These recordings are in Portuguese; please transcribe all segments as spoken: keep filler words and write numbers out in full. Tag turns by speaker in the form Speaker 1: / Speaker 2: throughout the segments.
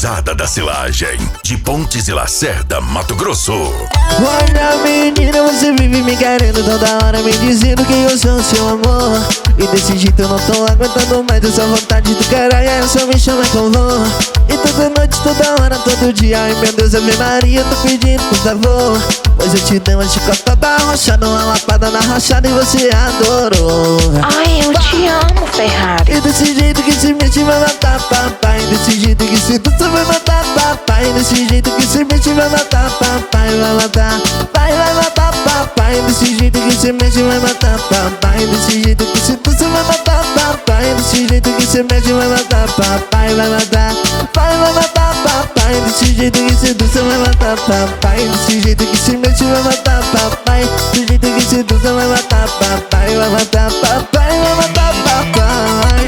Speaker 1: pesada da silagem, de Pontes e Lacerda, Mato Grosso.
Speaker 2: Olha menina, você vive me querendo toda hora, me dizendo que eu sou seu amor. E desse jeito eu não tô aguentando mais essa vontade do caralho, aí só me chama que eu vou. E toda noite, toda hora, todo dia, ai meu Deus, Ave Maria, tô pedindo por favor. Pois eu te dei uma chicotada rochada, uma lapada na rachada e você adorou.
Speaker 3: Ai, eu te amo, Ferrari.
Speaker 2: E desse jeito que se mexe vai matar papai. Desse jeito que se dança vai matar papai. Desse jeito que se mexe vai matar papai. Vai matar, vai, vai matar papai. Desse jeito que se mexe vai matar papai. Desse jeito que se dança vai matar papai. Desse jeito que se mexe vai matar papai. Vai matar, vai, vai matar papai. Desse jeito que se dança vai matar papai. Desse jeito que se mexe vai matar papai. Desse jeito que se dança vai matar papai. Vai matar papai, vai matar papai.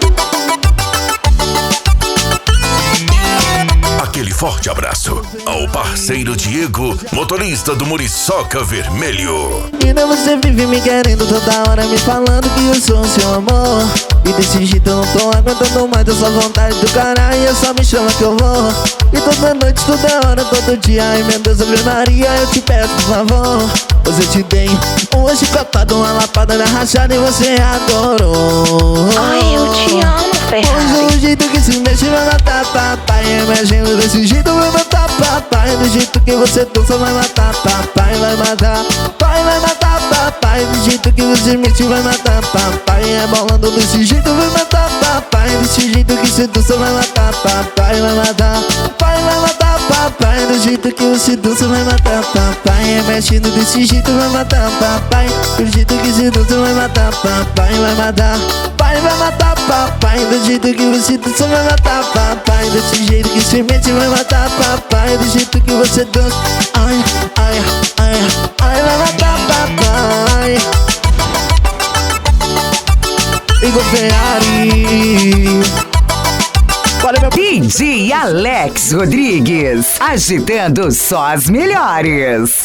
Speaker 1: Aquele forte abraço ao parceiro Diego, motorista do Muriçoca Vermelho.
Speaker 2: Menina, você vive me querendo toda hora, me falando que eu sou seu amor. E desse jeito eu não tô aguentando mais essa vontade do caralho, é só me chama que eu vou. E toda noite, toda hora, todo dia, ai meu Deus, Ave Maria, eu te peço por favor. Pois eu te dei uma chicotada, uma lapada na rachada e você adorou.
Speaker 3: Ai, eu te amo, Ferrari.
Speaker 2: Pois o jeito que se mexe vai matar papai. Imagina desse jeito vai matar papai. Do jeito que você dança vai matar papai. Vai matar, pai, vai matar papai. Do jeito que você mexe vai matar papai. É bolando desse jeito vai matar papai. Desse jeito que você dança vai matar papai. Vai matar, pai, vai matar papai. Do jeito que você dança vai matar papai. É mexendo desse jeito vai matar papai. Do jeito que você dança vai matar papai. Vai matar, pai, vai matar papai. Do jeito que você dança vai matar papai. Desse jeito que se mete vai matar papai. Do jeito que você dança, ai, ai, ai, ai, vai matar papai. Igor Ferrari. Olha meu
Speaker 4: D J Alex Rodrigues, agitando só as melhores.